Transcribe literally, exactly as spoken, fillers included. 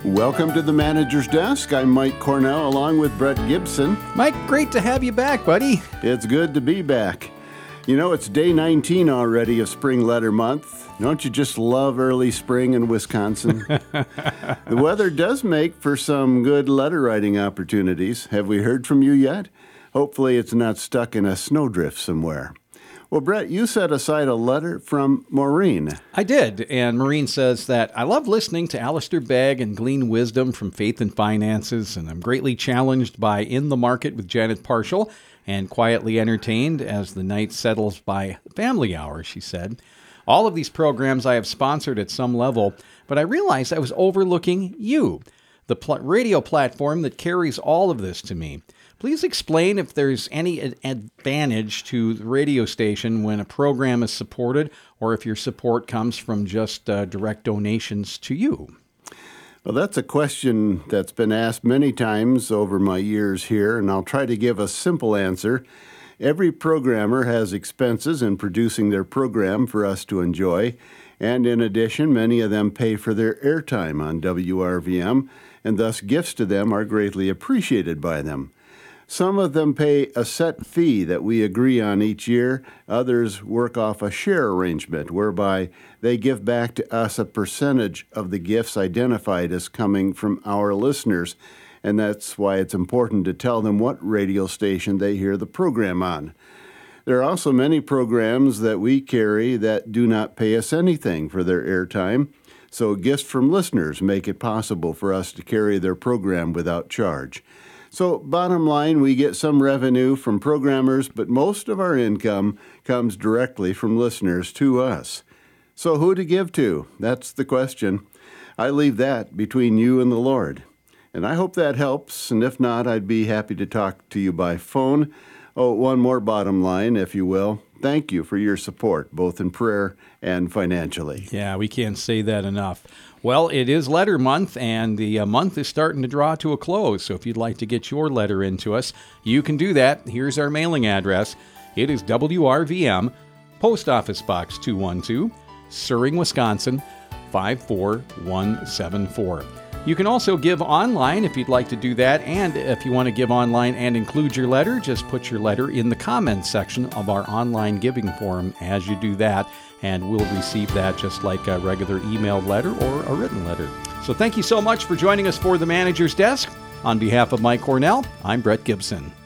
Welcome to the Manager's Desk. I'm Mike Cornell along with Brett Gibson. Mike, great to have you back, buddy. It's good to be back. You know, it's day nineteen already of Spring Letter Month. Don't you just love early spring in Wisconsin? The weather does make for some good letter writing opportunities. Have we heard from you yet? Hopefully it's not stuck in a snowdrift somewhere. Well, Brett, you set aside a letter from Maureen. I did, and Maureen says that, I love listening to Alistair Begg and glean wisdom from Faith and Finances, and I'm greatly challenged by In the Market with Janet Parshall and quietly entertained as the night settles by family hour, she said. All of these programs I have sponsored at some level, but I realized I was overlooking you, the pl- radio platform that carries all of this to me. Please explain if there's any advantage to the radio station when a program is supported, or if your support comes from just uh, direct donations to you. Well, that's a question that's been asked many times over my years here, and I'll try to give a simple answer. Every programmer has expenses in producing their program for us to enjoy, and in addition, many of them pay for their airtime on W R V M, and thus gifts to them are greatly appreciated by them. Some of them pay a set fee that we agree on each year. Others work off a share arrangement whereby they give back to us a percentage of the gifts identified as coming from our listeners. And that's why it's important to tell them what radio station they hear the program on. There are also many programs that we carry that do not pay us anything for their airtime. So gifts from listeners make it possible for us to carry their program without charge. So bottom line, we get some revenue from programmers, but most of our income comes directly from listeners to us. So who to give to? That's the question. I leave that between you and the Lord. And I hope that helps, and if not, I'd be happy to talk to you by phone. Oh, one more bottom line, if you will. Thank you for your support, both in prayer and financially. Yeah, we can't say that enough. Well, it is letter month, and the uh, month is starting to draw to a close. So if you'd like to get your letter into us, you can do that. Here's our mailing address. It is W R V M, Post Office Box two one two, Suring, Wisconsin, five four one seven four. You can also give online if you'd like to do that, and if you want to give online and include your letter, just put your letter in the comments section of our online giving forum as you do that, and we'll receive that just like a regular emailed letter or a written letter. So thank you so much for joining us for the Manager's Desk. On behalf of Mike Cornell, I'm Brett Gibson.